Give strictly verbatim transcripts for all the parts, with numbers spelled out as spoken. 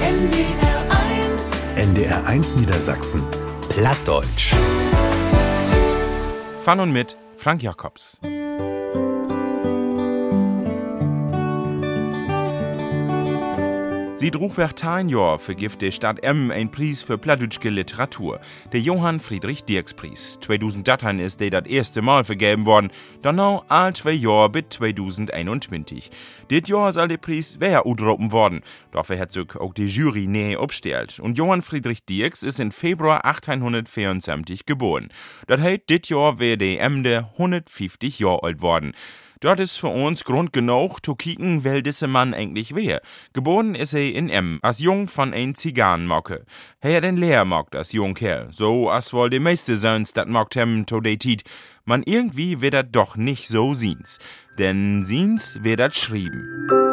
N D R eins N D R eins Niedersachsen. Plattdeutsch. Von und mit Frank Jacobs. Sie trug während ein Jahr vergift die Stadt Emmen einen Preis für plattdeutsche Literatur, der Johann Friedrich Dirks Preis. zweitausenddreizehn ist der das erste Mal vergeben worden, danach all zwei Jahre bis zweitausendeinundzwanzig. Dit Jahr soll der Preis wieder udroppen worden, dafür hat sich auch die Jury näher abgestellt. Und Johann Friedrich Dirks ist im Februar achtzehnhundertvierundsiebzig geboren. Das heißt, dit Jahr wäre der Emmde hundertfünfzig Jahre alt worden. Dort ist für uns Grund genug, zu kicken, wer dieser Mann eigentlich wär. Geboren ist er in Emmen, als Jung von ein Zigarrenmocke. Er hat den Lehrmock, als Jungkerl, so als wohl die meiste Söns dat mockt hem to de Tiet. Man irgendwie wird dat doch nicht so sieens, denn sieens wird dat schrieben.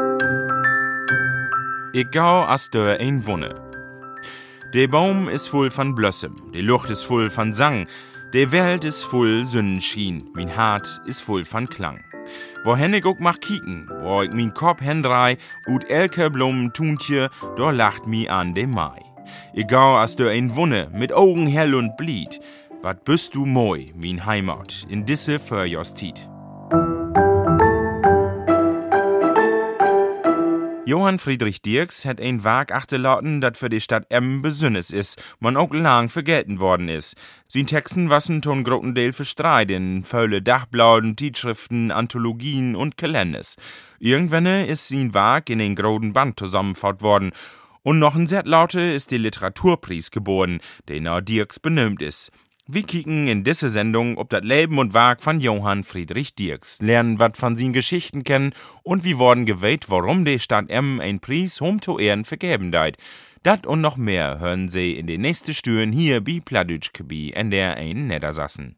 Egal as der ein Wunne. Der Baum ist voll von Blössem, die Luft ist voll von Sang, die Welt ist voll Sonnenschien, mein Hart ist voll von Klang. Wohin ich auch mach kicken, wo ich min Kopf hendrei, ut elke Blumen tuntje, da lacht mi an dem Mai. Egal as du ein Wunne, mit Augen hell und blied, wat bist du moi, min Heimat, in disse Förjostit. Johann Friedrich Dirks hat ein Werk achterlassen, das für die Stadt Emmen besünnes ist, man auch lang vergelten worden ist. Sein Texten wassen ton großen Teil verstreit in volle Dachblauen, Tischriften, Anthologien und Kalenders. Irgendwann ist sein Werk in den großen Band zusammengefaut worden. Und noch ein sehr laute ist der Literaturpreis geboren, der nach Dirks benannt ist. Wir kicken in dieser Sendung ob das Leben und Werk von Johann Friedrich Dirks, lernen was von seinen Geschichten kennen und wie worden gewählt, warum die Stadt Emmen ein Preis um zu Ehren vergeben deit. Dat und noch mehr hören Sie in den nächsten Stüren hier bei Plattdeutsch bei N D R eins Niedersachsen.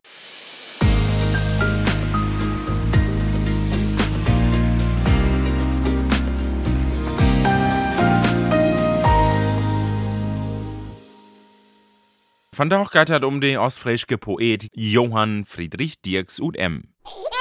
Von da geht es um den ostfriesischen Poet Johann Friedrich Dirks ut Emmen.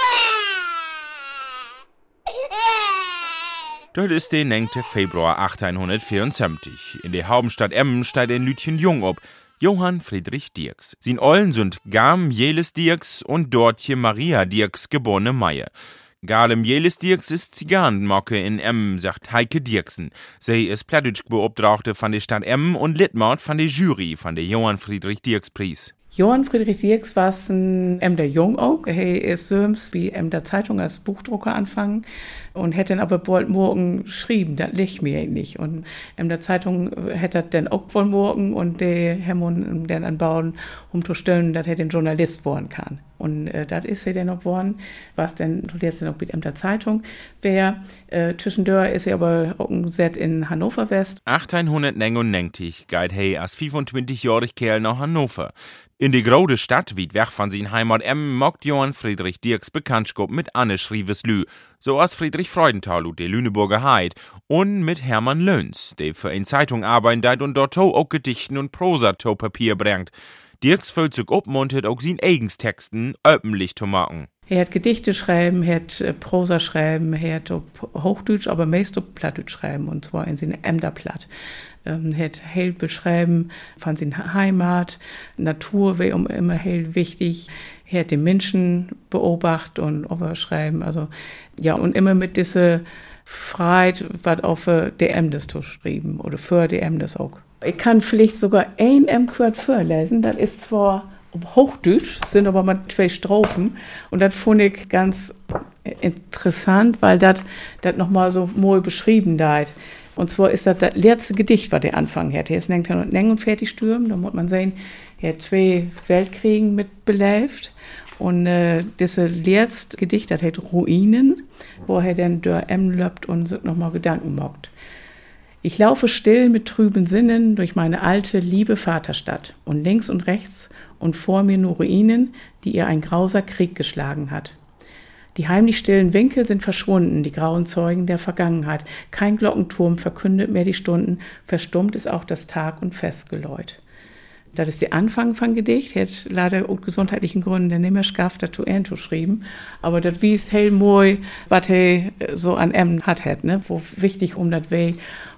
Das ist der neunte Februar achtzehnhundertvierundsiebzig. In der Hauptstadt Emmen steht ein Lütchen Jung ob, Johann Friedrich Dirks. Sein Ollen sind Gam Jelis Dirks und Dortje Maria Dirks, geborene Meier. Galem Jelis Dirks ist Zigarrenmocke in Emmen, sagt Heike Dirksen. Sie ist plattdeutsch Beauftragte von der Stadt Emmen und Litmaut von der Jury von der Johann Friedrich Dirks Preis. Johann Friedrich Dirks war ein Emder Jung auch. Er ist söms wie Emder Zeitung als Buchdrucker anfangen und hätte dann aber bald morgen geschrieben, das liegt mir nicht. Und Emder Zeitung hätte dann auch wohl morgen und der Hemmon dann anbauen, um zu stellen, dass er den Journalist werden kann. Und äh, das ist er dann auch geworden, was dann jetzt noch mit Emder Zeitung wäre. Äh, zwischendurch ist er aber auch ein Set in Hannover West. achtzehnhundertneunundneunzig geht er als fünfundzwanzigjähriger Kerl nach Hannover. In die große Stadt, weit weg von seiner Heimat Emmen, mockt Johann Friedrich Dirks Bekanntschaft mit Anne Schrieveslü, so als Friedrich Freudenthal und der Lüneburger Heid, und mit Hermann Löns, der für eine Zeitung arbeitet und dort auch Gedichten und Prosa zu Papier bringt. Dirks fühlt sich abmuntert, auch seine eigenen Texten öffentlich zu machen. Er hat Gedichte schreiben, er hat äh, Prosa schreiben, er hat auf Hochdeutsch, aber meist auf Plattdeutsch schreiben, und zwar in seinem Emderplatt. Ähm, er hat hell beschreiben von seiner Heimat, Natur wäre um immer hell wichtig. Er hat den Menschen beobachtet und auch schreiben, also ja, und immer mit dieser Freiheit, was auch für die Emdes zu schreiben, oder für die Emdes auch. Ich kann vielleicht sogar ein M-Quart vorlesen, das ist zwar auf Hochdeutsch, sind aber mal zwei Strophen. Und das fand ich ganz interessant, weil das nochmal so mal beschrieben da. Und zwar ist das das letzte Gedicht, was der anfangen hat. Er ist neunzehnhundertneunundvierzig stürmen, da muss man sehen, er hat zwei Weltkriege mit belebt. Und äh, dieses letzte Gedicht, das heißt Ruinen, wo er dann durch Emmen löppt und sich nochmal Gedanken macht. Ich laufe still mit trüben Sinnen durch meine alte, liebe Vaterstadt und links und rechts und vor mir nur Ruinen, die ihr ein grauser Krieg geschlagen hat. Die heimlich stillen Winkel sind verschwunden, die grauen Zeugen der Vergangenheit. Kein Glockenturm verkündet mehr die Stunden, verstummt ist auch das Tag- und Festgeläut. Das ist der Anfang von Gedicht, hat leider aus gesundheitlichen Gründen nicht mehr geschafft, das zu Ende geschrieben. Aber das wies hell moi, was er so an Emmen hat, hat, ne, wo wichtig um das weh.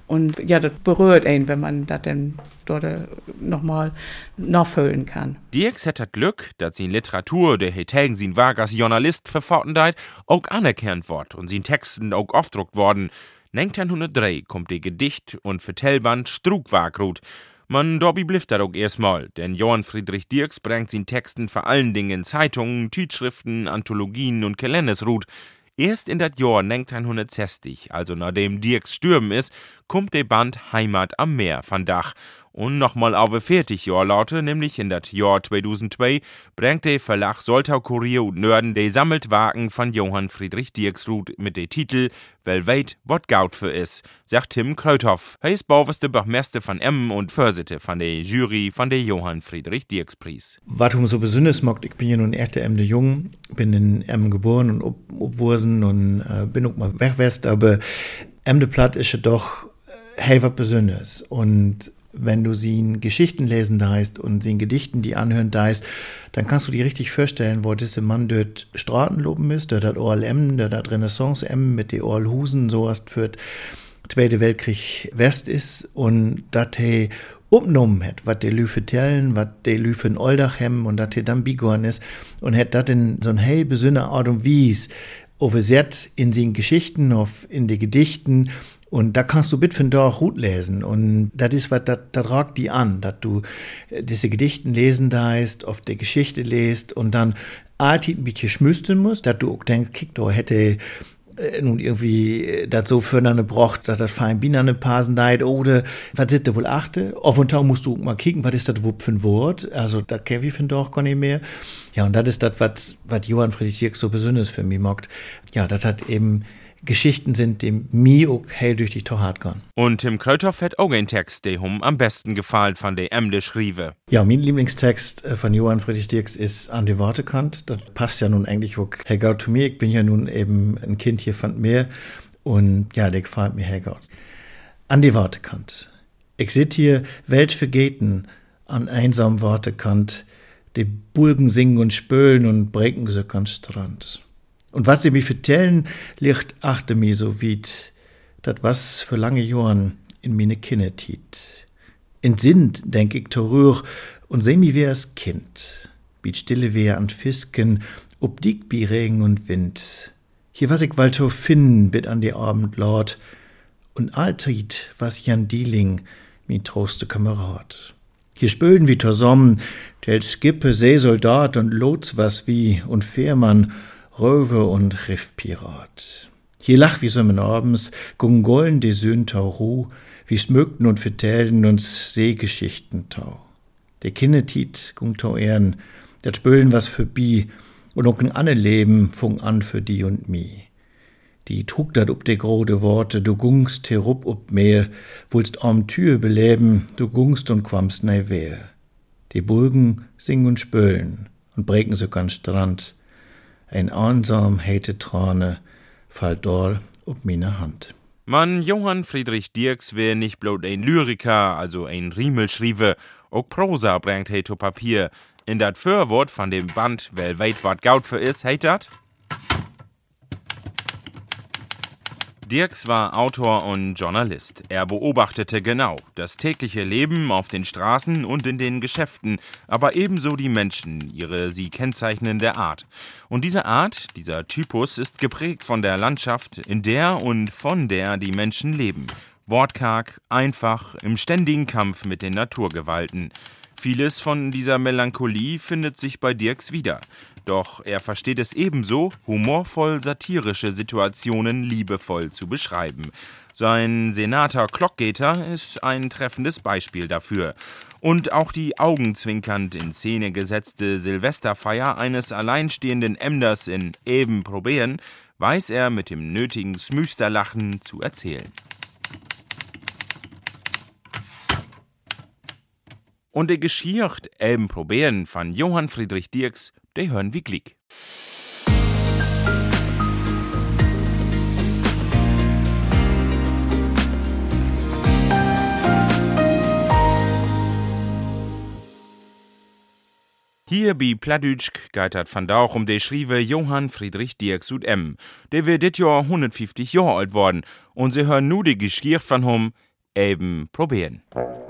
Und ja, das berührt einen, wenn man das dann dort nochmal nachfüllen kann. Dirks hat das Glück, dass sie in Literatur, der heutigen sein Werk als Journalist verfortendeit, auch anerkannt wird und sein Texten auch aufgedruckt worden. neunzehnhundertdrei kommt der Gedicht- und Vertellband Strukwagrut. Man, dabei blifft das auch erstmal, denn Johann Friedrich Dirks bringt seinen Texten vor allen Dingen in Zeitungen, Zeitschriften, Anthologien und Kalendersrut. Erst in das Jahr neunzehnhundertsechzig, also nachdem Dirks stürben ist, kommt der Band Heimat am Meer von Dach. Und nochmal auf vierzig Jahre laute, nämlich in das Jahr zweitausendzwei, bringt der Verlag Soltau Kurier und Nörden die Sammeltwagen von Johann Friedrich Dirksrud mit dem Titel Weil weit wat gaut für is, sagt Tim Kreuthoff. Er ist bauweste Bachmeister von Emmen und Vorsitzende von der Jury von der Johann Friedrich Dirkspreis. Was um so besonders macht, ich bin ja nun echte Emde Jung, bin in Emmen geboren und obwursen und äh, bin auch mal wegwest, aber Emde Platt ist ja doch hey was Besonderes. Und wenn du sie in Geschichten lesen daist und sie in Gedichten die anhören daist, dann kannst du dir richtig vorstellen, wo dieser Mann dort Straßen loben ist, dort hat Orl Emmen, dort hat Renaissance Emmen mit den Orlhusen, so was für Zweite Weltkrieg West ist und dat he umgenommen hat, was die Lü vertellen, was die Lü für ein Oldach haben und dat he dann bigorn ist und hat dat in so ein hey besonderer Art und Wies overset in den Geschichten, auf in den Gedichten. Und da kannst du bit von da auch gut lesen. Und das ist was, das ragt die an, dass du diese Gedichten lesen da ist, auf der Geschichte lest und dann alltid ein bisschen schmüsten musst, dass du auch denkst, kick, da hätte äh, nun irgendwie das so fördernde braucht, dass das fein Bienerne passen deit, oder was sind da wohl achte? Auf und Tag musst du mal kicken, was ist das wohl für ein Wort? Also, das kenn ich von da auch gar nicht mehr. Ja, und das ist das, was, was Johann Friedrich Dirks so besonders für mich macht. Ja, das hat eben Geschichten sind, die mir auch hell durch die Torheit gehen. Und Tim Kreuthoff hat auch einen Text, der ihm am besten gefällt von der Emde schriebe. Ja, mein Lieblingstext von Johann Friedrich Dirks ist An die Wortekant. Das passt ja nun eigentlich auch hergaut zu mir. Ich bin ja nun eben ein Kind hier von mir und ja, der gefällt mir hergaut. An die Wortekant. Ich sit hier Welt vergeten an einsam Wortekant, die Bulgen singen und spölen und brecken so an Strand. Und was sie mir vertellen, liegt achte mir so weit, dat was für lange Jahren in meine Kinne tiet. Entsinnt, denk ich torür, und seh mi wär's Kind, biet stille wär an Fisken, ob dick bi Regen und Wind. Hier was ich walto finden, bit an die Abend laut, und alltid was Jan Dieling, mi troste Kamerad. Hier spölen wie Torsommen, tel Skippe, Seesoldat und Lots was wie, und Fährmann, Röwe und Riffpirat. Hier lach wie sommen abends, gungollen die Söhn tau Ruh, wie smögten und vertellen uns Seegeschichten tau. Der Kinnetit gung tau ehren, dat spölen was für bi, und auch in anne Leben fung an für die und mi. Die trug dat ob de grode Worte, du gungst herup ob Meer, wollst am Tür beleben, du gungst und quamst nei wehr. Die Bulgen singen und spölen und breken so ganz Strand, ein einsam heite Trane fällt dort ob meine Hand. Man, Johann Friedrich Dirks wär nicht bloß ein Lyriker, also ein Riemelschriever, auch Prosa bringt he to Papier. In dat Vorwort von dem Band, wel weit wat gaut für is, heit dat? Dirks war Autor und Journalist. Er beobachtete genau das tägliche Leben auf den Straßen und in den Geschäften, aber ebenso die Menschen, ihre sie kennzeichnende Art. Und diese Art, dieser Typus ist geprägt von der Landschaft, in der und von der die Menschen leben. Wortkarg, einfach, im ständigen Kampf mit den Naturgewalten. Vieles von dieser Melancholie findet sich bei Dirks wieder. Doch er versteht es ebenso, humorvoll satirische Situationen liebevoll zu beschreiben. Sein Senator Klockgater ist ein treffendes Beispiel dafür. Und auch die augenzwinkernd in Szene gesetzte Silvesterfeier eines alleinstehenden Emders in Eben probieren, weiß er mit dem nötigen Smüsterlachen zu erzählen. Und der Geschicht Eben probieren von Johann Friedrich Dirks, der hören wie Glick. Hier bei Plattdütsch geht het vandaag um de Schrieve Johann Friedrich Dirks ut Emmen. Der wird dit Jahr hundertfünfzig Jahre alt worden und sie hören nu die Geschichte von hom Eben probieren.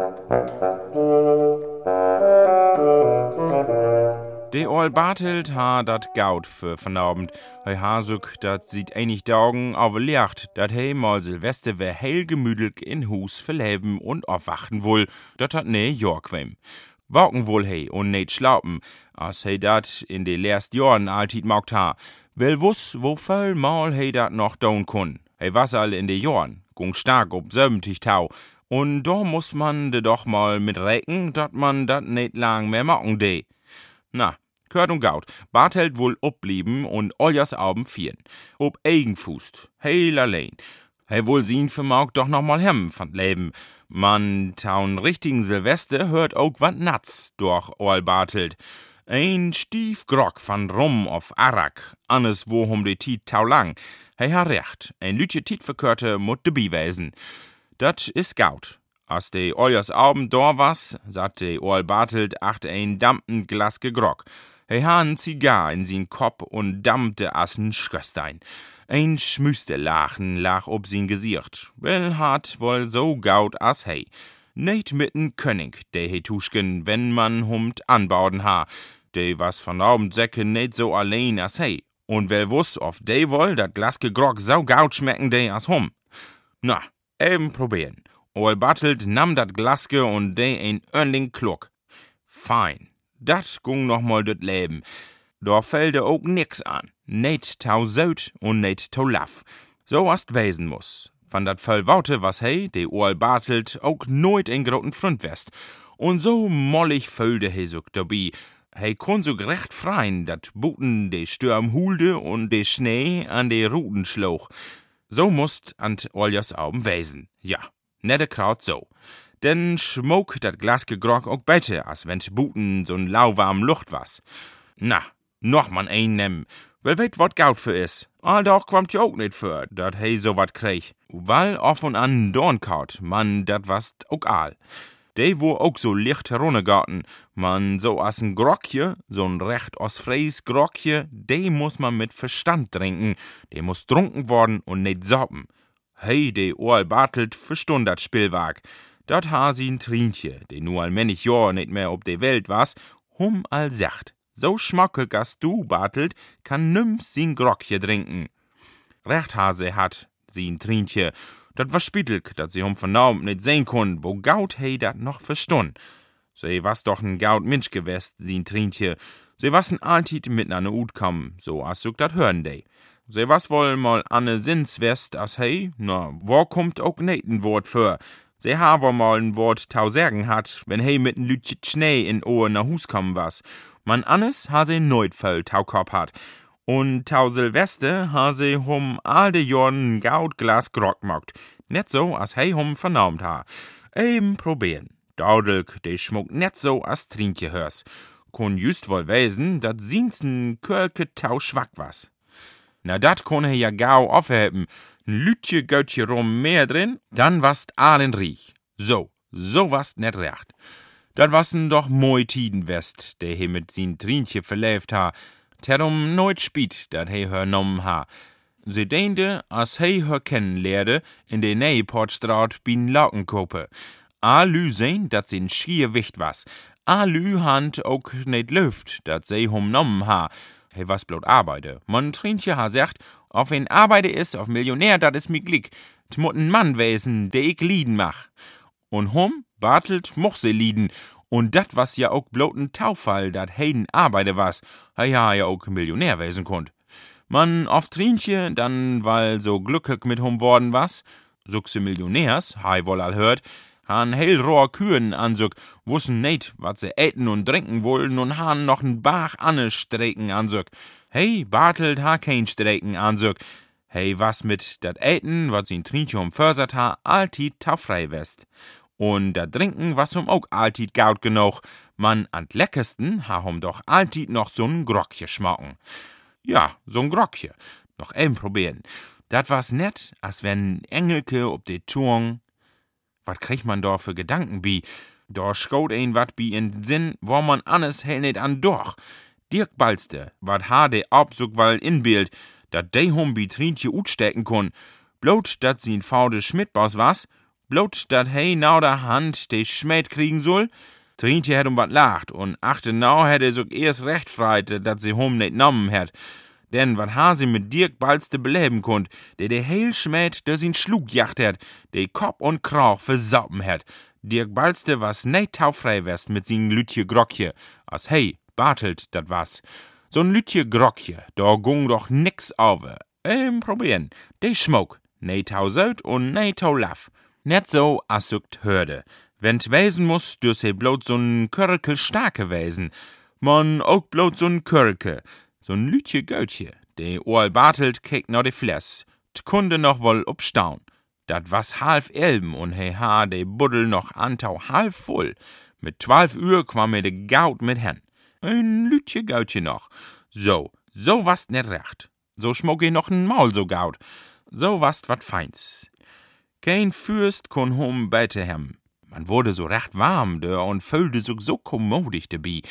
De Old Bartelt ha dat Gaut für vanabend. Hei ha suk, dat sieht einig Daugen aber Licht, dat hei mal Silvester wär heil gemüdelig in Hus verleben und aufwachen wohl, dat hat ne Jorquem. Waken wohl hei und net schlaupen, as hei dat in de leerst Jahren altit mogt ha. Wel wuss, wo voll mal hei dat noch down kun. Hei was all in de Jahren, gung stark ob siebzig Tau. Und da muss man de doch mal mit recken, dat man dat net lang mehr machen de. Na, gehört und gaut, Bartelt wohl obblieben und Oljas Auben vieren. Ob Eigenfuß, heil allein. Hei wohl sien vermag doch noch mal hem von Leben. Man taun richtigen Silvester hört auch wat Natz durch Ol Bartelt. Ein stief Grog von Rum auf Arak, annes wo hum de Tiet tau lang. Hei ha recht, ein Lütje Tiet verkörte mut de Biwesen. Dat is gaut. Als de Oljas Auben da was, sagt de Ol Bartelt acht ein dampen Glas Grog. Hei ha n Zigar in sin Kopf und dampte as n Schköstein. Ein schmüste Lachen lach ob sin Gesicht. Well hat wohl so gaut as hei. Net mitten König, de he Tuschken, wenn man humt anbauden ha. De was von Abend säcke net so allein as hei. Und wel wuss, of de woll dat Glas Grog so gaut schmecken de as hum. Na, eben probieren. Ol Bartelt nahm dat Glaske und de ein Örnling Kluck. Fein. Dat gung noch mal das Leben. Da fällte auch nix an. Net tau Söd und net tau Laff. So was wesen muss. Van dat voll Waute was hei, de Ol Bartelt auch nooit in groten Front west. Und so mollig füllte he sock dabei. Hei kon so gerecht freien, dat Buten de Stürm hulde und de Schnee an de Ruten schloch. So musst an Oljas Augen wesen. Ja, nette Kraut so. Denn schmok dat Glas Grog auch besser, als wenn Buten so'n lauwarm Luft was. Na, noch man ein nemm. Wel weet wat gaut für is. All doch kommt ja auch nicht für, dat hei so wat krieg. Weil off und an Dornkaut, man, dat was auch all. De wo auch so licht heruntergarten, man so as n Grogje, so'n recht osfreis Grogje, de muss man mit Verstand trinken. De muss trunken worden und net soppen. Hei, de Ol Bartelt verstund dat Spielwag. Dat ha sie n Trientje, de nu allmählich Jahr net mehr ob de Welt was, hum all sagt. So schmackig as du, Bartelt, kann nüms sin Grogje trinken. Recht Hase hat, sin Trientje. Dat war spittelk, dat sie hum vernaum net sehn kun, wo gaut hei dat noch verstund. Se was doch n gaut Mensch gewest, sin Trientje. Se was n altit mit an Ut kam, so as suk dat hören de. Se was wohl mal anne Sinns west as hei, na, wo kommt auch net n Wort für. Se haver mal n Wort tau sagen hat, wenn hei mit n Lütje Schnee in Ohr na Hus kommen was. Man annes ha se neut voll tau Kopf hat. Und tau Silvester ha se hum all de Jorn n gaut Glas Grog mogt. Net so, as hei hum vernaumt ha. Eben probieren. Daudelk, de schmuckt net so, as Trientje hörs. Kun just wohl wesen, dat sind's n Kölke tau schwack was. Na dat kon he ja gau aufheben. N Lütje Götje rum mehr drin, dann wast allen riech. So, so wast net recht. Dat wasen doch moi Tiden west, der he mit sin Trientje verläft ha. Terum nooit spiet, dat he hör nommen ha. Se deende, as he hör kennenlerde, in de Neiportstraat bin Laukenkope. A lü sehn, dat sin schier wicht was. A lü hand ook net löft, dat se hum nommen ha. He was blot arbeide. Man Trientje ha sagt, auf wen arbeide is, auf Millionär, dat is mi Glick. T'mut n Mann wesen, de ich lieden mach. Und hum, Bartelt, moch se lieden. Und dat was ja auch blot n Taufall, dat heiden arbeide was. Ha ja ja auch Millionär wesen konnt. Man auf Trientje, dann weil so glückig mit hum worden was, suchse Millionärs, hei woll all hört, han hellrohr Kühen ansug, wussen net, wat se äten und trinken wollen und han noch n Bach anne Strecken ansug. Hey, Bartelt ha kein Strecken ansug. Hey, was mit dat Äten, wat sin Trientje um försert ha, altit taufrei west. Und dat Trinken was um auch altit gaut genug. Man an leckersten ha hum doch altit noch so'n Grogje schmacken. Ja, so'n Grogje. Noch eben probieren. Dat was net, als wenn Engelke ob de Turm. Wat kriegt man da für Gedanken bi? Da schaut ein wat bi in den Sinn, wo man alles hell net an doch. Dirk Balste, wat ha de Absugwall inbild, dat de hum bi Trientje utstecken kun. Blot, dat sin faude Schmidtbaus was, Blut, dat he nou der Hand de Schmäht kriegen soll. Trintje hat um wat lacht und achte nou hätte er so erst recht freit, dat sie hom net nommen hat. Denn wat ha sie mit Dirk balste beleben konnt, der de heel Schmäht der sin Schlug jacht hat, de Kopf und Krauch versaupen hat. Dirk balste was net taufrei west mit sin Lütje Grockje, as hey, Bartelt, dat was. So'n Lütje Grockje, da gung doch nix over. Ähm, probieren. De schmok, ne tau söd und ne tau laff. Net so, as sucht hörde. Wenn't wesen muss, dürs he blot so'n Körkel starke wesen. Man ook blot so'n Körke. So'n Lütje Götje. De Oal Bartelt kek no de Fles. T'kunde noch wohl obstaun. Dat was half elben und he ha de Buddel noch antau half voll. Mit zwölf Uhr kwam mir de Gaut mit hen. Ein Lütje Gautje noch. So, so wast net recht. So schmuck ich noch n Maul so gaut. So wast wat feins. Kein Fürst kon hom bete hem. Man wurde so recht warm dör und fühlte sich so kommodig dabei.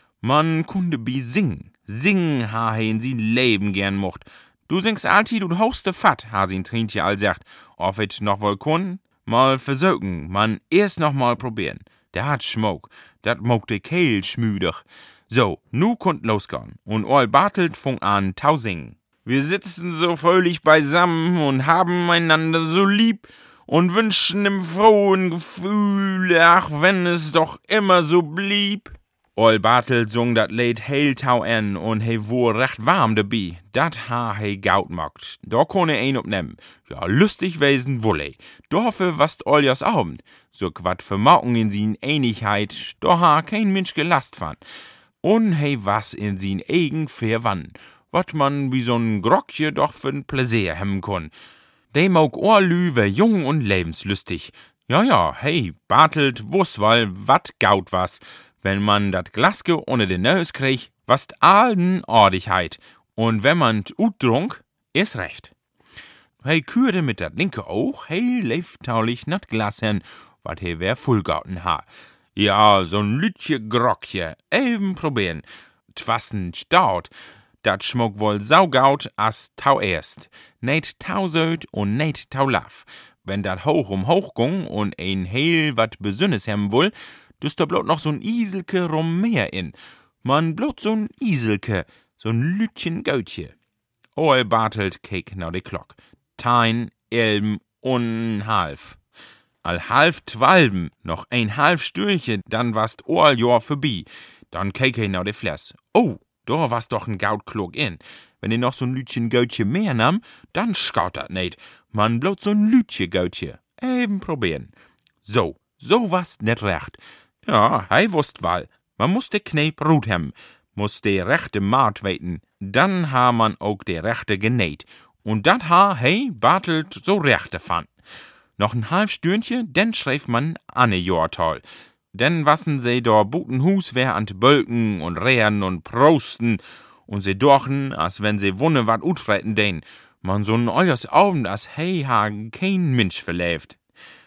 Man kunde bi singen. Singen ha he in sin Leben gern mocht. Du singst alltid und hochste Fatt, ha sin Trintje all sagt. Ob it noch wohl kun? Mal versöken, man erst noch mal probieren. Der hat Schmuck, dat mogt de Kehl schmüdig. So, nu kunnt losgehen. Und Oal Bartelt fung an tau singen. Wir sitzen so fröhlich beisammen und haben einander so lieb und wünschen im frohen Gefühl, ach, wenn es doch immer so blieb. Oal Bartelt sung dat Lied heel tau en und he wohr recht warm dabei. Dat ha he gaut mogt. Da konn er ein opnehmen. Ja, lustig wesen wolle. Dafür wast Oljas Abend. So quat vermauken in sin Einigkeit, da ha kein Mensch gelast van. Und he was in sin eigen Verwann. Wat man wie so'n Grockje doch für'n Pläsier hemmen kon. De mauk Ohrlü wär jung und lebenslüstig. Ja, ja, hey, Bartelt wuss wohl, wat gaut was. Wenn man dat Glaske ohne den Nös krieg, wast allen Ordigkeit. Und wenn man't utdrunk, is recht. Hey kürte mit dat linke Auch, hey leiftaulich nat Glas hen, wat he wär vollgauten ha. Ja, so'n Lütje Grockje, eben probieren. Twassen staut, dat schmuck wohl saugaut as tau erst. Net tau söd und net tau laff. Wenn dat hoch um hoch gung und ein heel wat Besünnes hem wohl, dus da blot noch so'n Iselke rum mehr in. Man blot so'n Iselke, so'n Lütchen Götje. Oal Bartelt kek now de Glock. Tein, elben und half. Al half twalben, noch ein half Stürche, dann wast Oal Jahr vorbei. Dann kek he now de Fles. Oh, da war's doch n Gautklug in. Wenn er noch so'n Lütchen Götje mehr nahm, dann schaut dat net. Man blot so'n Lütje Götje. Eben probieren. So, so was net recht. Ja, hei wusst wal. Man muss de Knep rut hem, muss de rechte Maat weten. Dann ha man ook de rechte genäht. Und dat ha hei Bartelt so rechte fan. Noch ein halb Stündchen, denn schreif man Anne Jahrtal. Denn wassen se dor Butenhus wär an Bölken und Rehren und Prosten und se dorchen, als wenn se wunne wat utfreiten den. Man so'n euers Augen, as hei ha kein Mensch verläft.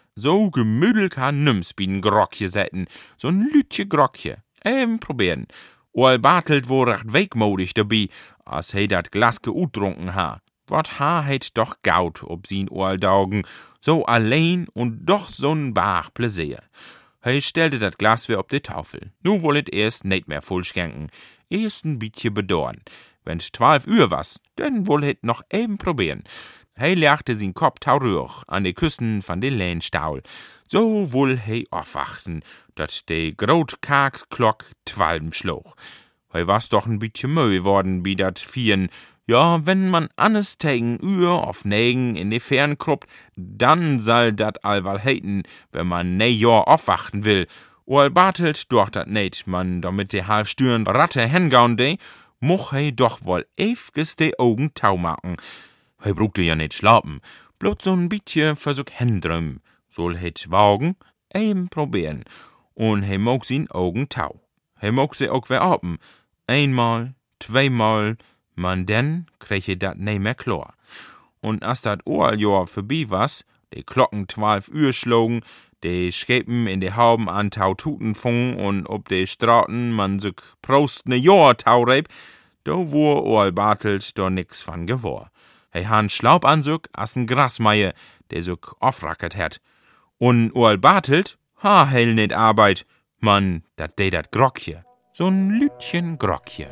So gemüdel kann nims bin Grockje setten, so'n Lütje Grockje. Eben probieren. Oal Bartelt wo recht wegmodig dabei, as hei dat Glaske uttrunken ha. Wat ha heit doch gaut ob sin Oal Daugen, so allein und doch so'n Bach Pläsier. Hei stellte dat Glas weer op de Tafel. Nu wollet erst net mehr voll schenken. Erst ein bietje bedorn. Wenn's zwölf Uhr was, dann wollet noch eben probieren. Hei legte sin Kopf taurüch an de Küssen van de Lähnstaul. So wohl hei aufwachten, dat de Grotkaksklock twalben schloch. Hei was doch ein bietje möh worden, wie dat Vieren. Ja, wenn man annes tegen Uhr auf Nägen in de Fern kruppt, dann soll dat allwal heiten, wenn man ne Jahr aufwachten will. Oal Bartelt doch dat net, man damit de halb stüren Ratte hengaun de, moch hei doch wohl ewges de Augen tau machen. Hei brugte ja net schlapen, blot so'n bietje versuch hendrüm. Soll het wagen, eben probieren. Und hei mog sin Augen tau. Hei mog se ook wer open. Einmal, zweimal, man denn kriege dat ne mehr klar. Und as dat Oaljahr vorbei was, de Glocken zwölf Uhr schlugen, de Schäpen in de Hauben an tau Tuten fungen und ob de Straten man sich prost ne Jahr taureb, do wur Oal Bartelt do nix van gewor. Hei han Schlaubanzug as n Grasmeier, der sich aufrackert hat. Und Oal Bartelt, ha, hell net Arbeit. Man, dat de dat Grockje. So'n Lütchen Grockje.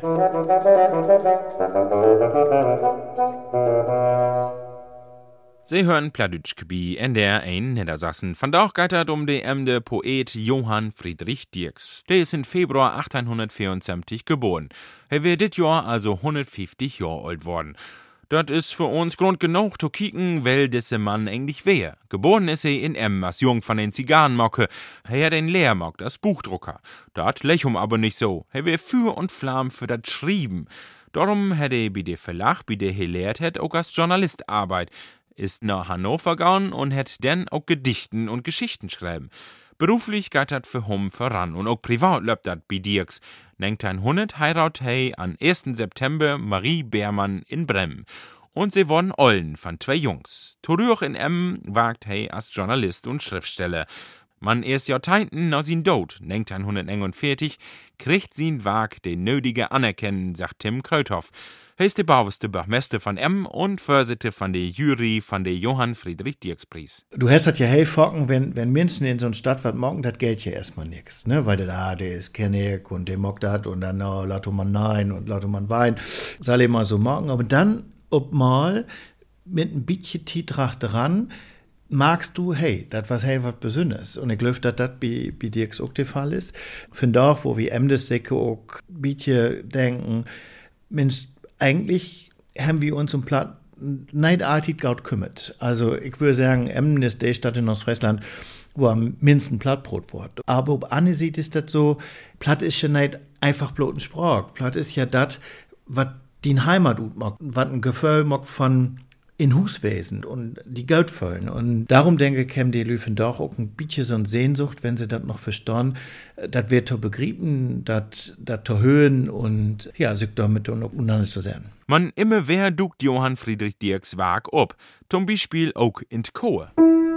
Sie hören Pladütschkebi in der ein Niedersachsen. Von da geht es um den emde Poet Johann Friedrich Dirks. Der ist im Februar achtzehnhundertvierundsiebzig geboren. Er wird dit Jahr also hundertfünfzig Jahre alt worden. Das ist für uns Grund genug zu kicken, weil dieser Mann eigentlich wär. Geboren ist er in Emm als Jung von den Zigarrenmocke. Er hat den Lehrmock, das Buchdrucker. Dat lechum aber nicht so. Er wär für und Flam für dat Schrieben. Darum hat er bei der Verlag, bei der er lehrt hat, auch als Journalist Arbeit. Ist nach Hannover gegangen und hat dann auch Gedichten und Geschichten schreiben. Beruflich geht das für hum voran und auch privat läuft das bei Dirks. neunzehnhundert heiratet hei an ersten September Marie Beermann in Bremen. Und sie wurden Ollen von zwei Jungs. Zurück in Emmen wagt hei als Journalist und Schriftsteller. Man erst Jahrzehnten nach sin Tod, neunzehnhunderteinundvierzig, kriegt sin Wag den nötige Anerkennen, sagt Tim Kreuthoff. Er ist der baueste Bachmeister von Emmen und Vorsitzender von der Jury von der Johann Friedrich Dirks Preis. Du hast das ja helfocken, wenn, wenn Menschen in so einer Stadt was mocken, das Geld ja erstmal nix, ne? Weil der da, der ist Kenneck und der mockt das und dann, oh, lat man nein und lat man wein. Soll immer so mocken. Aber dann, ob mal, mit ein bisschen Titracht dran, magst du, hey, das was hey was Besonderes. Und ich glaube, dass das bei, bei Dirks auch der Fall ist. Finde auch, wo wir Emdes Säcke auch bisschen denken, Mensch, eigentlich haben wir uns um Platt nicht alltid gut kümmert. Also ich würde sagen, Emmen ist die Stadt in Ostfriesland, wo am mindesten Plattbrot wird. Aber ob Anne sieht, ist das so, Platt ist ja nicht einfach bloßen Sprach. Platt ist ja das, was die Heimat macht, was ein Gefühl macht von in Huswesen und die Geldfüllen. Und darum denke ich, kämen die Lüfen doch auch ein bisschen so eine Sehnsucht, wenn sie das noch verstehen, das wird zu begreifen, das zu hören und ja, sich damit auch untereinander zu sein. Man immer wer duckt Johann Friedrich Dirks Wag ob, zum Beispiel auch in Chor.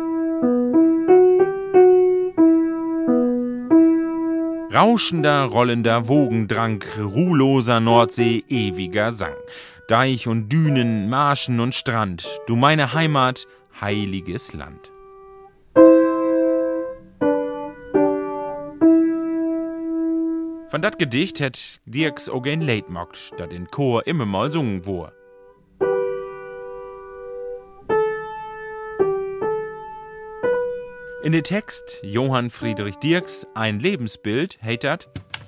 Rauschender, rollender Wogendrang, ruhloser Nordsee, ewiger Sang. Deich und Dünen, Marschen und Strand, du meine Heimat, heiliges Land. Von dat Gedicht hat Dirks auch ein Lied gemacht, dat in Chor immer mal sungen wurde. In dem Text Johann Friedrich Dirks ein Lebensbild heitert: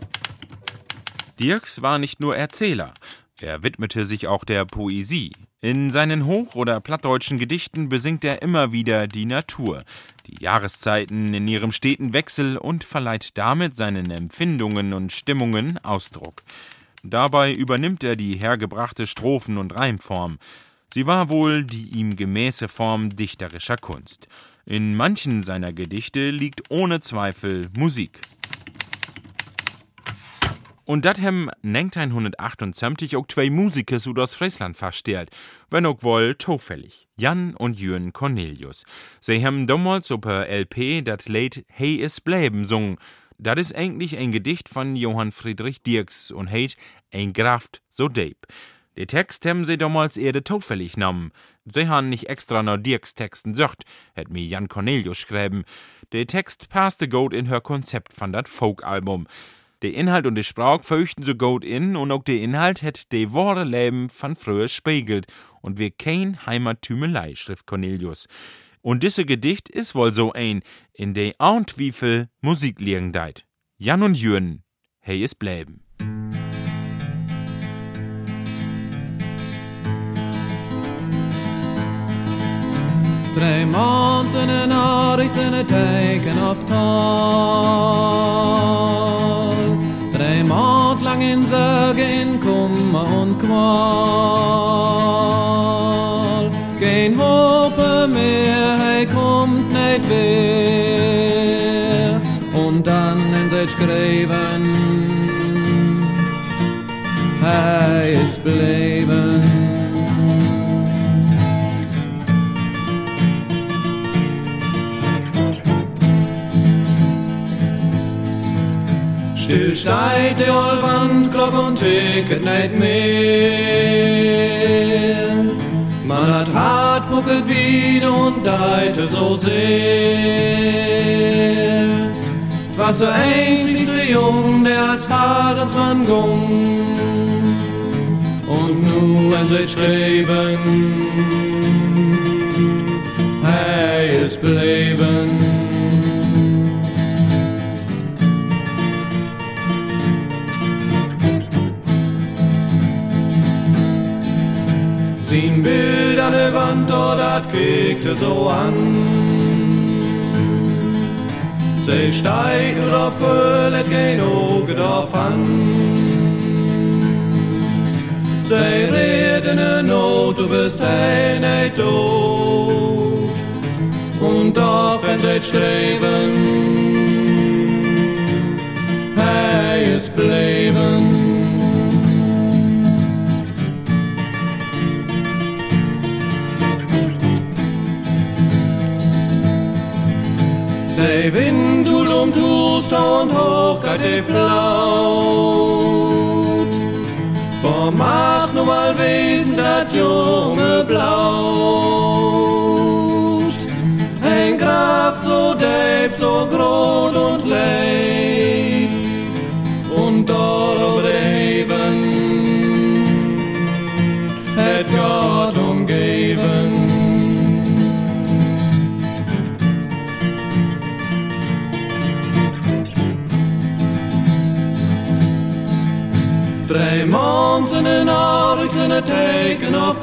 Dirks war nicht nur Erzähler, er widmete sich auch der Poesie. In seinen hoch- oder plattdeutschen Gedichten besingt er immer wieder die Natur, die Jahreszeiten in ihrem steten Wechsel und verleiht damit seinen Empfindungen und Stimmungen Ausdruck. Dabei übernimmt er die hergebrachte Strophen- und Reimform. Sie war wohl die ihm gemäße Form dichterischer Kunst. In manchen seiner Gedichte liegt ohne Zweifel Musik. Und dat hem neunzehnhundertachtundzwanzig auch zwei Musiker aus Ostfriesland verstellt, wenn auch wohl zufällig. Jan und Jürgen Cornelius. Sie haben damals auf der L P dat Lied Hey is bleiben sungen. Das ist eigentlich ein Gedicht von Johann Friedrich Dirks und heit ein Graft so deep. Den Text haben sie damals eher zufällig genommen. Sie haben nicht extra noch Dirks Texten gesagt, hat mir Jan Cornelius geschrieben. Der Text passte gut in her Konzept von dat Folkalbum. Der Inhalt und die Sprache feuchten so gut in und auch der Inhalt hat de wahre Leben von früher spiegelt und wir kein Heimattümelei, schrift Cornelius. Und diese Gedicht ist wohl so ein, in der ahnt wie viel Musik liegen deit. Jan und Jürgen, hey is bleiben. Drei maanden en arit en het teken of tal. Drei maand lang in Sorge, in Kummer und Qual. Geen Hope mehr, hij kommt nicht weer. Und dann in sich schreiben, hij is bleiben. Still steigt die Wandglock und ticket nicht mehr. Man hat hart bucket wieder und deite so sehr. Was so einzigste Jung, der als Vatersmann gung. Und nu er soll schreiben, hey, ist bleiben. Sein Bild an der Wand, dort dat kickte so an. Sie steigt drauf, let kein Auge drauf an. Sie reden in Not, du bist heil nicht tot. Und doch, wenn sie streben, hey, es bleiben. Der Wind tut um Tust und hoch geht der Flaut. Vermag nur mal wesen, dat junge Blaut. Ein Kraft so deib, so groß und leib. Und dort über der Heben hat Gott umgeben. Drei Monds in den Arts in a taken of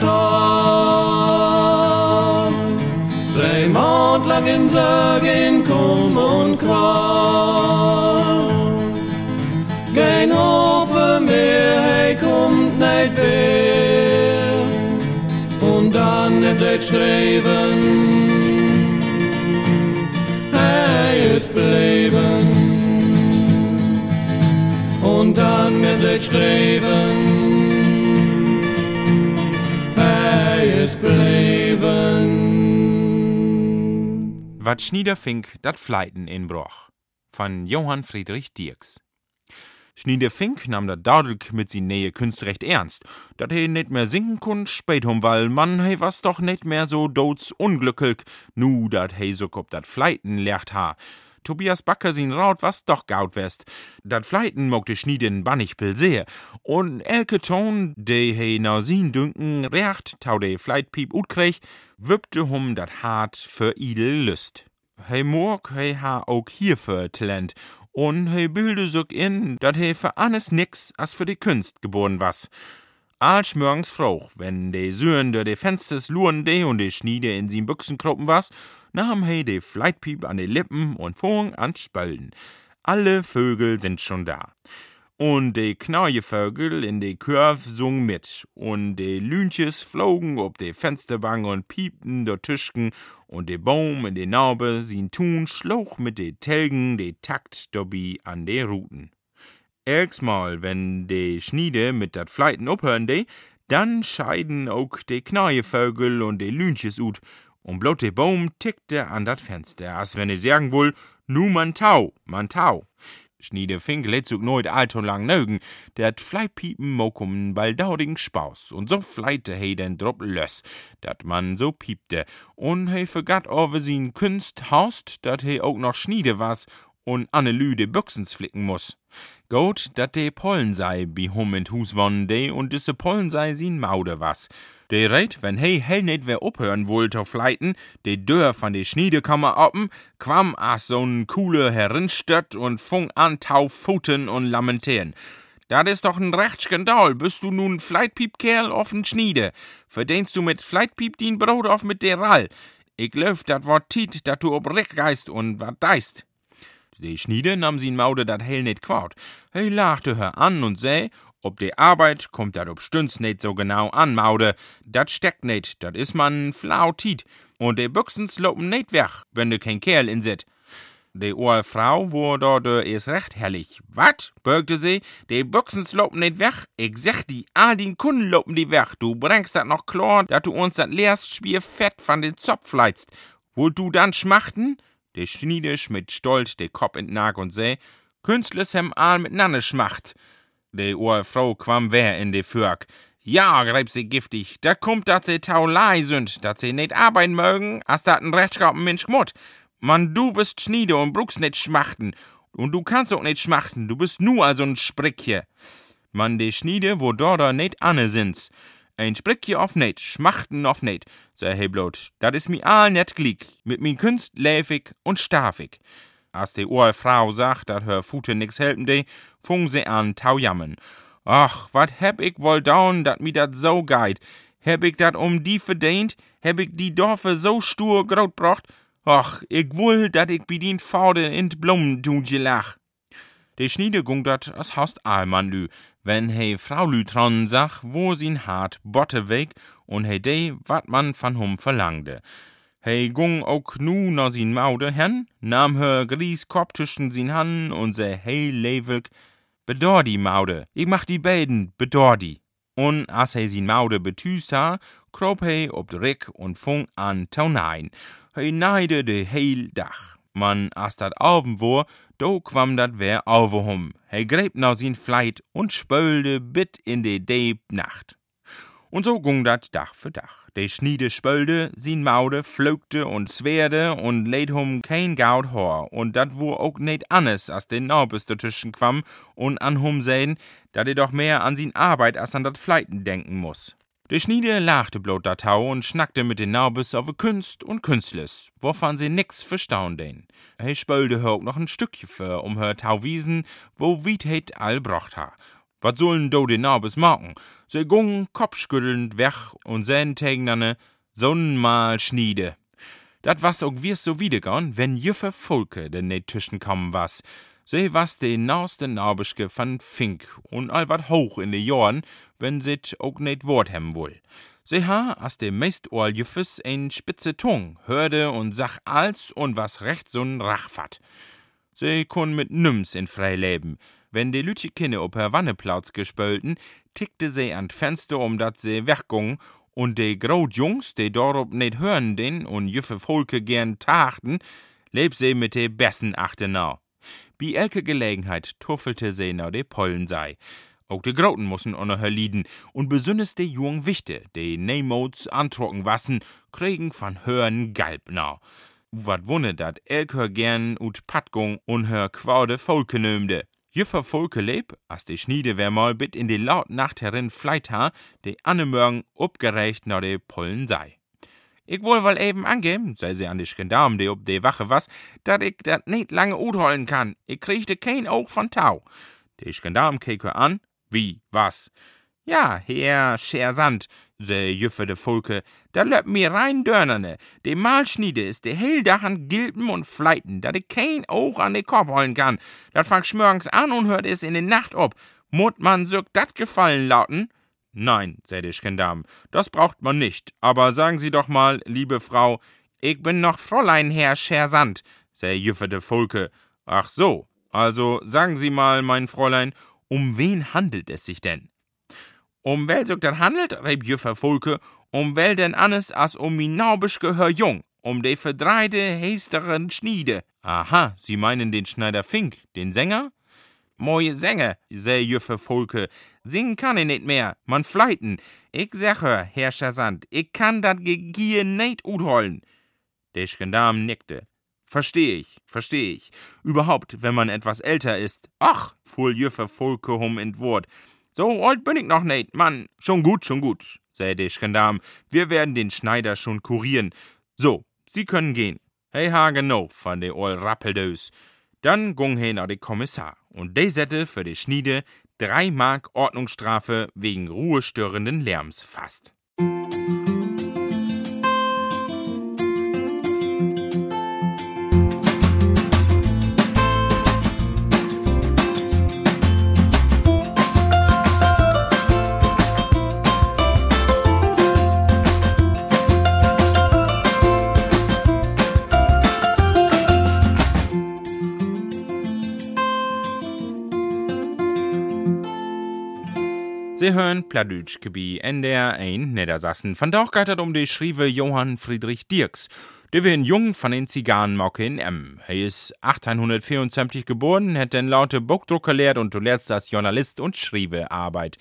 Tag. Drei Mond lang in Sagen, Komm und Qual. Kein Hope mehr, hey, kommt nicht mehr. Und dann im Seit schreiben, hey, es bleiben. Und dann wird es streben, hey, es bleiben. Wat Schniederfink dat Fleiten inbroch. Von Johann Friedrich Dirks. Schniederfink nahm dat dadelijk mit sin Nähe Künst recht ernst, dat he net mehr singen kun, spätum, weil man he was doch net mehr so dots unglücklich, nu dat he so kop dat Fleiten lernt ha. Tobias Backer sin Raut was doch gaut west. Dat Fleiten mogte Schnieden bannichpel sehr. Und elke Ton, de he na sin dünken recht, tau de Fleitpiep utkrieg, wüppte hum dat hart für idel Lüst. He morg he ha auch hierfür Talent. Und he bilde sock in, dat he für alles nix as für die Künst geboren was. Als morgens froch, wenn de Söhren durch de Fensters luren de und de Schniede in sin Büchsen kroppen was, nahm he de Fleitpiep an de Lippen und fong an spöllen. Alle Vögel sind schon da. Und de Knäujevögel in de Körf sung mit. Und de Lünches flogen ob de Fensterbank und piepten do Tischken. Und de Baum in de Naube sin Tun schloch mit de Telgen de Takt dobi an de Ruten. Ergsmal, wenn de Schniede mit dat Fleiten ophören de, dann scheiden auch de Knäujevögel und de Lünches ut. Und blot de Baum tickte an dat Fenster, als wenn er sagen wohl, nu man tau, man tau. Schniederfink lädt sich nooit allzu lang nögen, dat Fleitpiepen mokum baldaudigen Spaus. Und so fleite he den drop löss, dat man so piepte. Und he vergat over sin Künst haust, dat he auch noch Schniede was und anne Lüde Büchsens flicken muss. Gut, dat de Pollen sei, bi hum in Hus wonnen de, und disse Pollen sei sin Maude was. De reit, wenn he hell net wer ophören wollte auf Fleiten, de Dörr von de Schniedekammer oppen, quam as so'n coole herinstört und fung an tauf Pfoten und lamentieren. Dat is doch ein recht Skandal, bist du nun Fleitpiepkerl off'n Schniede. Verdienst du mit Fleitpiep din Brot auf mit der Rall. Ich löf dat Wort tiet, dat du ob Rick geist und wat deist. De Schniede nahm sin Maude dat hell net quart. He lachte her an und säh, ob de Arbeit kommt dat ob Stünds net so genau an, Maude. Dat steckt net, dat is man flau tiet. Und de Büchsens lopen net weg, wenn de kein Kerl in sit. De oe Frau wurde dort is recht herrlich. Wat? Bürgte sie, de Büchsens lopen net weg. Ich sag die, all die Kunden lopen die weg. Du bringst dat noch klar, dat du uns dat leerst Spiel fett von den Zopf leitst. Wollt du dann schmachten? De Schniede schmidt stolz de Kopf in Nag und säh, Künstles hem all mit nanne schmacht. De oe Frau quam wer in de Fürk. Ja, greib sie giftig. Da kommt, dass sie taulei sind, dass sie nicht arbeiten mögen, als dat ein rechtschaffen Mensch mut. Mann, du bist Schniede und brauchst nicht schmachten. Und du kannst auch nicht schmachten, du bist nur also ein Sprickje. Man, de Schniede, wo dort nicht anne sind's. Ein Sprickje auf nicht, schmachten auf nicht, sei he blot. Dat is mi all net glick, mit min Künst läfig und stafig. Als de oa Frau sagt, dat hör Fute nix helpen de, fung se an taujammen. Ach, wat heb ich wohl down, dat mi dat so geit. Heb ich dat um die verdient, heb ich die Dorfe so stur grot brocht. Ach, ich will, dat ich bedient Faude in Blumentut gelach. De Schniede gung dat as Haust Aalmann lü, wenn he Frau lü dran sag, wo sin hart Botte weg und he de, wat man van hum verlangde. He gung auch nu na sin Maude hen, nahm her Gries Kopf zwischen sin Hand und se he lewig, bedor die Maude, ich mach die beiden, bedor die. Und as he sin Maude betüst ha, krop he ob de Rick und fung an taunein. He neide de heil Dach. Man, as dat Auben war, do quam dat wer auwe hum. He gräb na sin Fleit und spölte bit in de Deeb Nacht. Und so gung dat Dach für Dach. De Schniede spölte, sin Maude flögte und zwerde und läd hum kein Gaut hor. Und dat wur auch net annes, as den Naubes dazwischen quam und an hum säen, dat er doch mehr an sin Arbeit as an dat Fleiten denken muss. De Schniede lachte blot dat Tau und schnackte mit den Naubes auf Künst und Künstles, wovon sie nix verstaun den. He spölte hör auch noch ein Stückchen für, um hör Tau wiesen, wo wit het all brocht ha. Wat sollen do den Naubes machen? Se gung kopfschüttelnd weg und säen tegnane, so'n mal Schniede. Dat was auch wir's so wiedergern, wenn jüffe Volke denn net tischen kommen was. Se was de nauste Naubischke van Fink und all wat hoch in de Jorn, wenn sit auch net Wort hem wohl. Se ha, as de meist all jüffes ein spitze Tung, hörde und sach als und was recht so'n Rachfat. Se kun mit Nüms in frei leben. Wenn de Lütje Kinne op her Wanneplauz gespölten, tickte se an Fenster, um dat se weggung, und de Graut Jungs, de dorop net hören den und jüffe Volke gern tachten, leb se mit de Bessen achte nau. Bi elke Gelegenheit tuffelte se na de Pollen sei. Auch de Grauten mussen unter lieden, und besonders de jungen Wichte, de Nemots antrocken wassen, kriegen van Hören Galb nau. Wat wunne dat elke gern ut Patgung und hör Quaude Volke nömde. Jüffer Volke leb, as de Schniede wär mal bit in de laut Nacht herin fleit ha, de annemörgen upgereicht na de Pollen sei. Ich woll wohl eben angeben, sei sie an de Schkendam, de ob de Wache was, dat ich dat nicht lange utholen kann. Ich kriegte kein Auge von Tau. De Schkendam keek her an, wie, was? Ja, Herr Schersand, se Jüffer de Volke, da löp mir rein Dörnerne. De Malschniede ist de Heldach an Gilpen und Fleiten, dat ich kein Auge an de Kopf holen kann. Dat fang schmörgens an und hört es in de Nacht ob. Mut man sögt dat gefallen lauten? Nein, sei de Schkendam, das braucht man nicht. Aber sagen Sie doch mal, liebe Frau, ich bin noch Fräulein Herr Schersand, sei Jüffer de Volke. Ach so, also sagen Sie mal, mein Fräulein, um wen handelt es sich denn? Um wel sogt dat handelt, reb Jüffer Volke, um wel denn annes as um mi Naubischke hör jung, um de verdreide heisteren Schniede. Aha, Sie meinen den Schneider Fink, den Sänger? Moje Sänger, sei Jüffer Volke, singen kann ich nicht mehr, man fleiten. Ich sage, Herr Schersand, ich kann dat Gegier nicht utholen. Der Schkendam nickte. Versteh ich, versteh ich. Überhaupt, wenn man etwas älter ist. Ach, fuhr Jüffer Volke hum in Wort. So alt bin ich noch nicht, Mann. Schon gut, schon gut, sei der Schkendam. Wir werden den Schneider schon kurieren. So, Sie können gehen. Hey ha genau, von der Oll Rappeldös. Dann gung he nach de Kommissar. Und de sette für de Schniede drei Mark Ordnungsstrafe wegen ruhestörenden Lärms fast. Sie hören Plattdütsch gebi N D R eins Niedersachsen. Von da geht es um die Schriebe Johann Friedrich Dirks. Der war ein Jung von den Zigarrenmocke in Emmen. Er ist achtzehnhundertvierundsiebzig geboren, hat dann laute Buchdrucker gelehrt und zuletzt als Journalist und Schriebe Arbeit.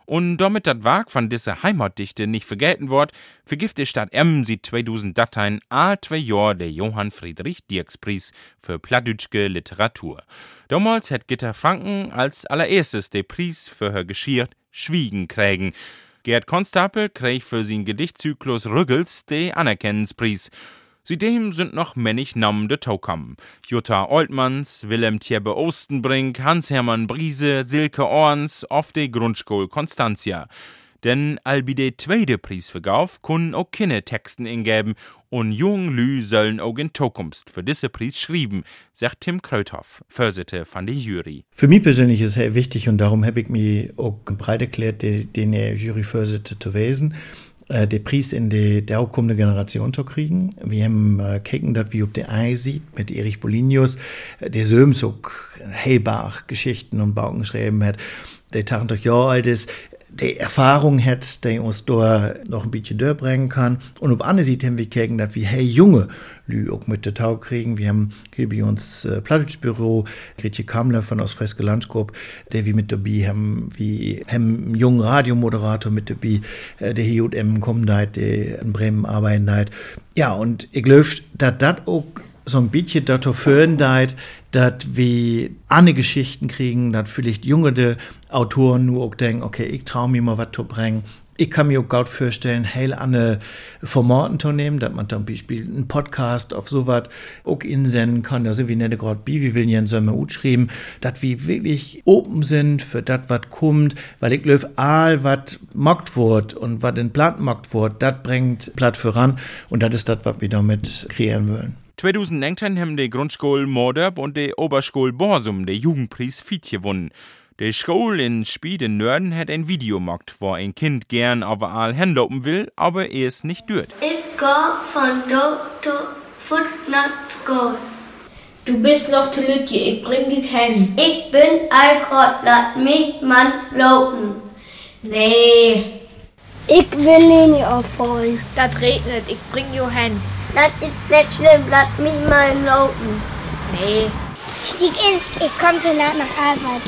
Und damit das Werk von dieser Heimatdichte nicht vergelten wird, vergift die Stadt Emmen seit zweitausenddreizehn all zwei Jahre der Johann Friedrich Dirks-Preis für plattdütschke Literatur. Damals hat Gitta Franken als allererstes den Preis für her Geschirr Schwiegen kriegen. Gerd Konstapel krieg für seinen Gedichtzyklus Rüggels den Anerkennungspreis. Seitdem sind noch männig Namen de Taukammen. Jutta Oltmanns, Willem Tjebbe Ostenbrink, Hans-Hermann Briese, Silke Orns auf de Grundschule Constantia. Denn albi de zweite Preisvergauf können auch keine Texten ingeben und jung Lü sollen auch in Zukunft für diese Preis schreiben, sagt Tim Kreuthoff, Vorsitzender von der Jury. Für mich persönlich ist es sehr wichtig und darum habe ich mich auch bereit erklärt, den, den Juryvorsitzender zu werden. Den Preis in die der kommende Generation zu kriegen. Wir haben äh, gekeken, dass wir ob der Ei sieht mit Erich Bolinius, der selbst so Heilbach Geschichten und Bauken geschrieben hat, der tausend Jahre alt ist, der Erfahrung hat, der uns da noch ein bisschen durchbringen kann. Und ob andere sieht, haben wir gekeken, dass wir hey junge Lü auch mit der Tau kriegen. Wir haben hier bei uns äh, Plattdeutschbüro, Gretje Kammler von Ostfriesische Landskop, der wir mit dabei haben, wir haben einen jungen Radiomoderator mit dabei, äh, der hier im kommen, der in Bremen arbeiten. Ja, und ich glaube, dass das auch so ein bisschen dazu führen, dass wir andere Geschichten kriegen, dass vielleicht junge de Autoren nur auch denken, okay, ich traue mir mal was zu bringen. Ich kann mir auch gut vorstellen, heil andere Formaten zu nehmen, dass man zum Beispiel einen Podcast auf sowas auch insenden kann. Also wie nenne gerade Bi, wie will Jens Sommer gut schreiben, dass wir wirklich open sind für das, was kommt, weil ich glaube, all was gemacht wird und was in Platt gemacht wird, das bringt Platt voran und das ist das, was wir damit kreieren wollen. zweitausendneunzehn haben die Grundschule Mordorp und die Oberschule Borsum den Jugendpreis Fiet gewonnen. Die Schule in Spied in Nörden hat ein Video gemacht, wo ein Kind gern überall hinlaufen will, aber er es nicht tut. Ich gehe von dort zu Foot nach School. Du bist noch zu Lütje, ich bring dich hin. Ich bin Alkrott, lass mich man laufen. Nee. Ich will nicht auffallen. Das regnet, ich bring dich hin. Das ist nicht schlimm, lass mich mal laufen. Nee. Stieg in, ich komm zu laut nach Arbeit.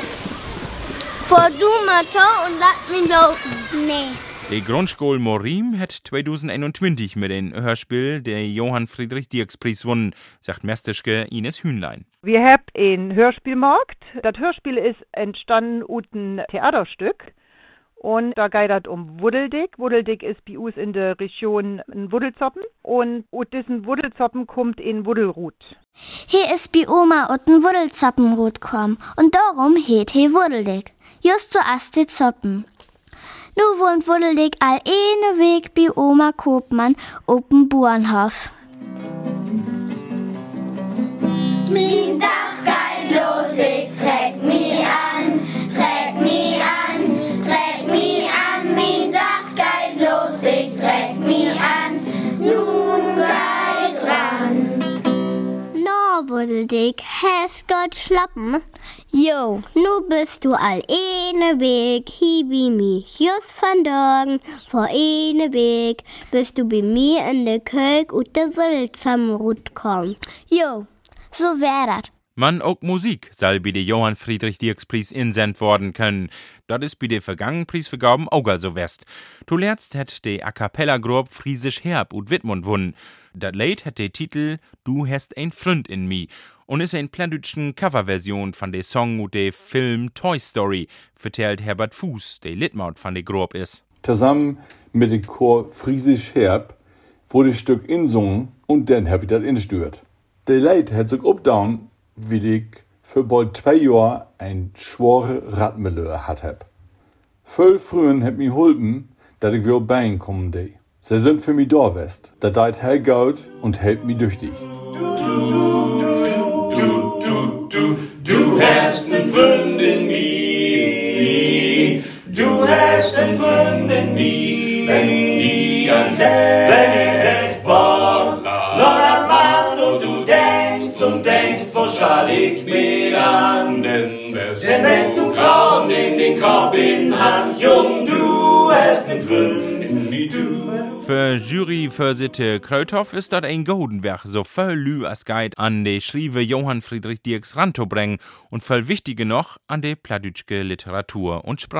Vor du mal to und lass mich laufen. Nee. Die Grundschule Morim hat zweitausendeinundzwanzig mit dem Hörspiel der Johann Friedrich Dirks-Preis gewonnen, sagt Mesterschke Ines Hühnlein. Wir haben einen Hörspielmarkt. Das Hörspiel ist entstanden aus einem Theaterstück. Und da geht es um Wuddeldick. Wuddeldick ist bei uns in der Region ein Wuddelzoppen. Und aus diesem Wuddelzoppen kommt ein Wuddelrut. Hier ist bei Oma und ein Wuddelzoppenrut kommen. Und darum heet he Wuddeldick. Just so as die Zoppen. Nu wohnt Wuddeldick all eine Weg bei Oma Kopmann oben Burenhof. Mein Dach geht los, ich träg mi an, träg mi an, träg mi an. Mein Dach geht los, ich träg mi an, nun geht dran. No, Wuddeldick, hast Gott schlappen? Jo, nu bist du all eine Weg, hi bei mi, just von Dorgen, vor eine Weg, bist du bei mir in de Kölk und de Wuddelzoppenrut kommt. Jo, so wär dat. Man auch Musik soll bei der Johann Friedrich Dirks-Preis insendt worden können. Das ist bei der vergangenen Preisvergaben auch also west. Zuletzt hat die A Cappella-Gruppe Friesisch Herb und Wittmund gewonnen. Das Lied hat den Titel Du hast ein Freund in mi und ist eine plattdütschen Coverversion von dem Song und dem Film Toy Story, vertellt Herbert Fuß, der Liedmaut von der Gruppe ist. Zusammen mit dem Chor Friesisch Herb wurde das Stück insungen und dann hab ich das instört. Der Lied hat sich abdown, wie ich für bald zwei Jahre ein schwere Radmeleur hat hab. Voll frühen hat mir geholfen, dass ich wieder bei ihnen kommen de. Sie sind für mich da west. Da deit hell gut und hält mich düchtig. Du, du, du, du, du, du hast einen Freund in mir. Du hast einen Freund in mir. Wenn die ans wenn ich echt war, noch mal und du denkst und denkst, wo schall ich mir an? Denn wärst du grau in den Korb in Hand, Jung, du hast einen Freund in mir, du. Für Juryvorsitzende Kreuthoff ist das ein Goldenwerk, so voll Lü als Guide an die Schriebe Johann Friedrich Dirks ranzubringen und voll wichtige noch an die plattdütschke Literatur und Sprach.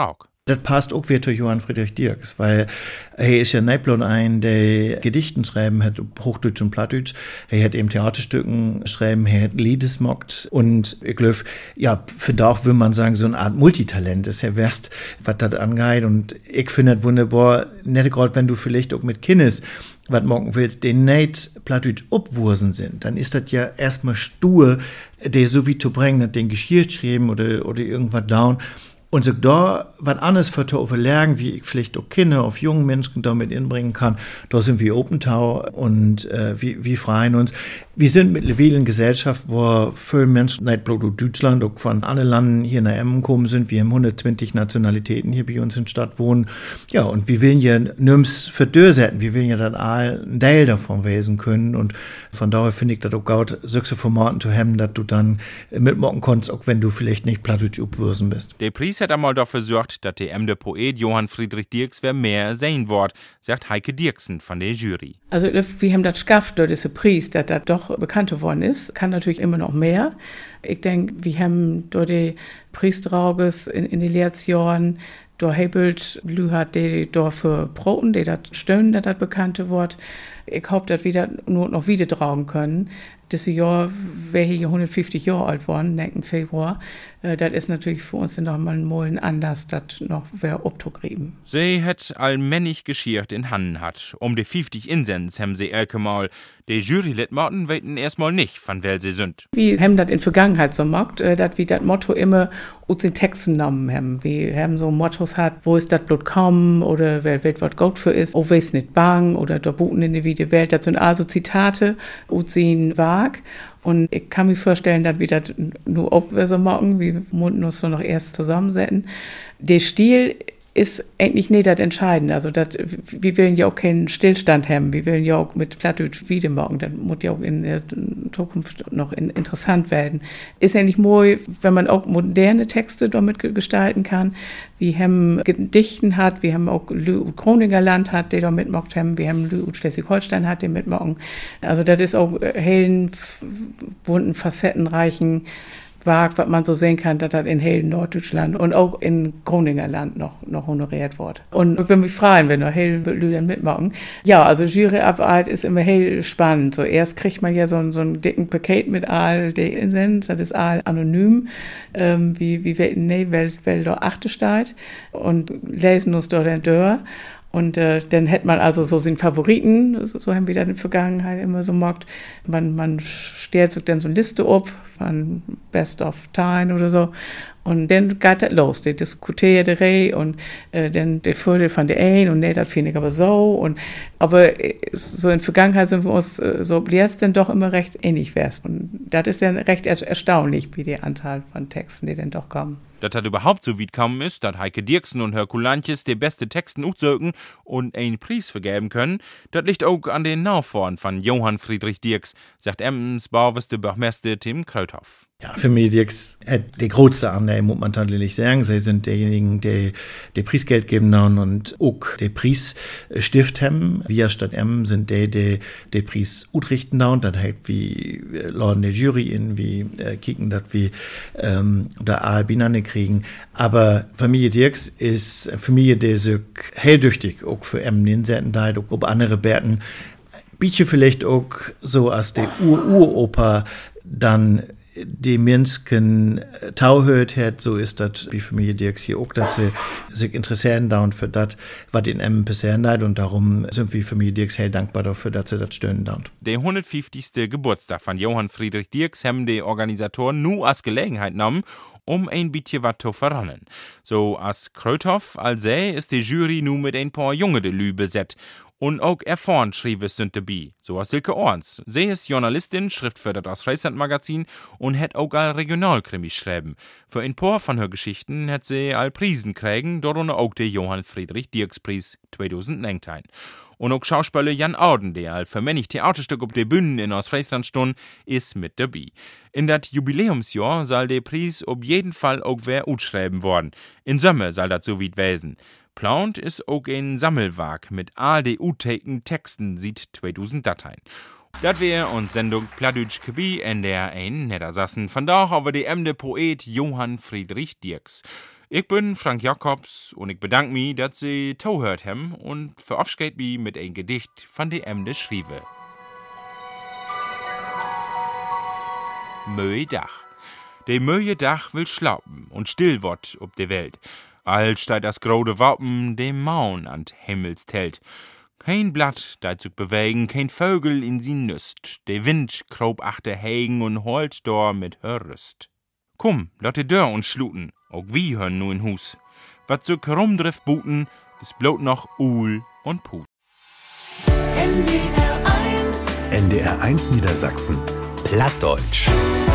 Das passt auch wieder zu Johann Friedrich Dirks, weil er ist ja nicht bloß ein, der Gedichten schreiben hat, Hochdeutsch und Plattdeutsch. Er hat eben Theaterstücken schreiben, er hat Liedes mockt. Und ich glaube, ja, finde auch, würde man sagen, so eine Art Multitalent ist er West, was das angeht. Und ich finde das wunderbar, nicht gerade wenn du vielleicht auch mit Kindes was morgen willst, den nicht Plattdeutsch obwursen sind, dann ist das ja erstmal stur, der so wie zu bringen, dass den Geschirr schreiben oder, oder irgendwas down. Und so da was anderes für zu überlegen, wie ich vielleicht auch Kinder auf jungen Menschen damit inbringen kann, da sind wir Open Tau und äh, wir, wir freuen uns. Wir sind mittlerweile in Gesellschaft, wo viele Menschen, nicht bloß aus Deutschland, auch von anderen Ländern hier nach Emmen gekommen sind. Wir haben hundertzwanzig Nationalitäten hier bei uns in der Stadt wohnen. Ja, und wir wollen ja nirgends verdörsetzen. Wir wollen ja dann all ein Teil davon wesen können. Und von daher finde ich das auch gut, solche Formaten zu haben, dass du dann mitmachen kannst, auch wenn du vielleicht nicht Plattdeutsch abwürsen bist. Der Preis hat einmal dafür gesorgt, dass der Emder Poet Johann Friedrich Dirks wer mehr sehen wird, sagt Heike Dirksen von der Jury. Also wir haben das geschafft, durch diesen Preis, dass das doch bekannt geworden ist. Kann natürlich immer noch mehr. Ich denke, wir haben durch die Preisdrauges in, in den Lehrjahren da hebelt Lühat, die dafür broten, die das stöhnen, dass das bekannte Wort. Ich hoffe, dass wir das nur noch wieder tragen können. Das Jahr wäre hier hundertfünfzig Jahre alt worden, nächsten Februar. Äh, das ist natürlich für uns noch mal ein Anlass, das noch wer abzukriegen. Sie hat allmännig geschiert in Hannen hat. Um die fünfzig Insens haben sie elke Mal. Die Jury-Litmaten weten erstmal nicht, von wer sie sind. Wir haben das in Vergangenheit so gemacht, äh, dass wir das Motto immer aus den Texten genommen haben. Wir haben so Mottos hat, wo ist das Blut kommen oder wer wird was gut für ist, oh weiß nicht bang oder da buten in die Wide Welt. Das sind also Zitate aus den Wag. Und ich kann mir vorstellen, dass wir das nur auch so machen, wir müssen uns so noch erst zusammensetzen. Der Stil ist eigentlich nicht das Entscheidende. Also das, wir wollen ja auch keinen Stillstand haben. Wir wollen ja auch mit Plattdeutsch wieder machen. Das muss ja auch in der Zukunft noch in, interessant werden. Ist eigentlich mooi, wenn man auch moderne Texte damit gestalten kann. Wir haben Gedichten hat, wir haben auch Lü und Groningerland hat, die da mitmacht haben. Wir haben Lü und Schleswig-Holstein hat, die mitmachen. Also das ist auch hellen, bunten, facettenreichen Wag, was man so sehen kann, dass das in hellen Norddeutschland und auch in Groningerland noch, noch honoriert wird. Und ich würde mich freuen, wenn noch helle Lüder mitmachen. Ja, also Juryarbeit ist immer hell spannend. So erst kriegt man ja so, so einen dicken Paket mit all die Insens, das ist all anonym, ähm, wie, wie wir, nee, weil, weil da achte steht und lesen uns dort in Dörr. Und äh, dann hätte man also so seinen Favoriten, so, so haben wir das in der Vergangenheit immer so gemacht. Man, man stellt sich dann so eine Liste ab von Best of Time oder so. Und dann geht das los, die diskutieren die und äh, dann der Vorteil von der einen und nee, das finde ich aber so. Und, aber äh, so in der Vergangenheit sind wir uns äh, so jetzt dann doch immer recht ähnlich fest. Und das ist dann recht er- erstaunlich, wie die Anzahl von Texten, die dann doch kommen. Dass das überhaupt so weit gekommen ist, dass Heike Dirksen und Herkulantjes die beste Texten aussuchen und einen Preis vergeben können, das liegt auch an den Nachfahren von Johann Friedrich Dirks, sagt Emmens Bauweste Bürgermeister Tim Kreuthoff. Ja, für mich Dirks hat die größte Anteil, muss man tatsächlich sagen. Sie sind diejenigen, die die Preisgeld geben und auch den Preis stift haben. Wir Stadt Emmen sind die, die den Preis ausrichten und das heißt, wie laden die Jury in, wie äh, kicken, dass wir ähm, da alle Binane kriegen. Aber Familie Dirks ist eine Familie, die so helldüchtig auch für Emmen den Seiten da, auch ob andere Bärten, biete vielleicht auch so als die Ur-Uropa dann die Menschen Tau hört hat, so ist das wie Familie Dirks hier auch, dass sie sich interessieren da und für das, was in Emmen passieren hat und darum sind wir Familie Dirks hell dankbar dafür, dass sie das stören da. Der hundertfünfzigste Geburtstag von Johann Friedrich Dirks haben die Organisatoren nur als Gelegenheit genommen, um ein bisschen was zu verrannen. So als Kreuthoff als er ist die Jury nur mit ein paar junge de Lü besetzt. Und auch erfahren schrieb es sind dabei, so als Silke Orns. Sie ist Journalistin, Schriftführer aus Friesland-Magazin und hat auch all Regionalkrimi schreiben. Für ein paar von her Geschichten hat sie all Prisen kriegen, darunter auch der Johann Friedrich Dirks Preis zweitausendneunzehn. Und auch Schauspieler Jan Auden, der all für manch Theaterstück auf der Bühne in Ostfriesland stund, ist mit dabei. In das Jubiläumsjahr soll der Preis auf jeden Fall auch wer utschreiben worden. In Sommer soll das so weit wesen. Plant ist auch ein Sammelwerk mit all den uteken Texten sieht zweitausend Dateien. Das wäre uns Sendung Plattdeutsch Kbi in der ein Niedersassen. Von da aber die Emde Poet Johann Friedrich Dirks. Ich bin Frank Jacobs und ich bedanke mich, dass Sie zuhört haben und verabschiede mich mit ein Gedicht von der Emde schriebe. Möe Dach. De möje Dach will schlappen und still wort ob de Welt. All steigt das grode Wappen dem Maun an Himmelstelt. Kein Blatt dat sich bewegen, kein Vögel in sie Nüst. De Wind krob achter Hägen und holt dor mit hör Rüst. Komm, lass de Dörr uns schluten, auch wie hören nu in Hus. Wat so rumdrift buten, is blot noch Uhl und Put. N D R eins N D R eins Niedersachsen. Plattdeutsch.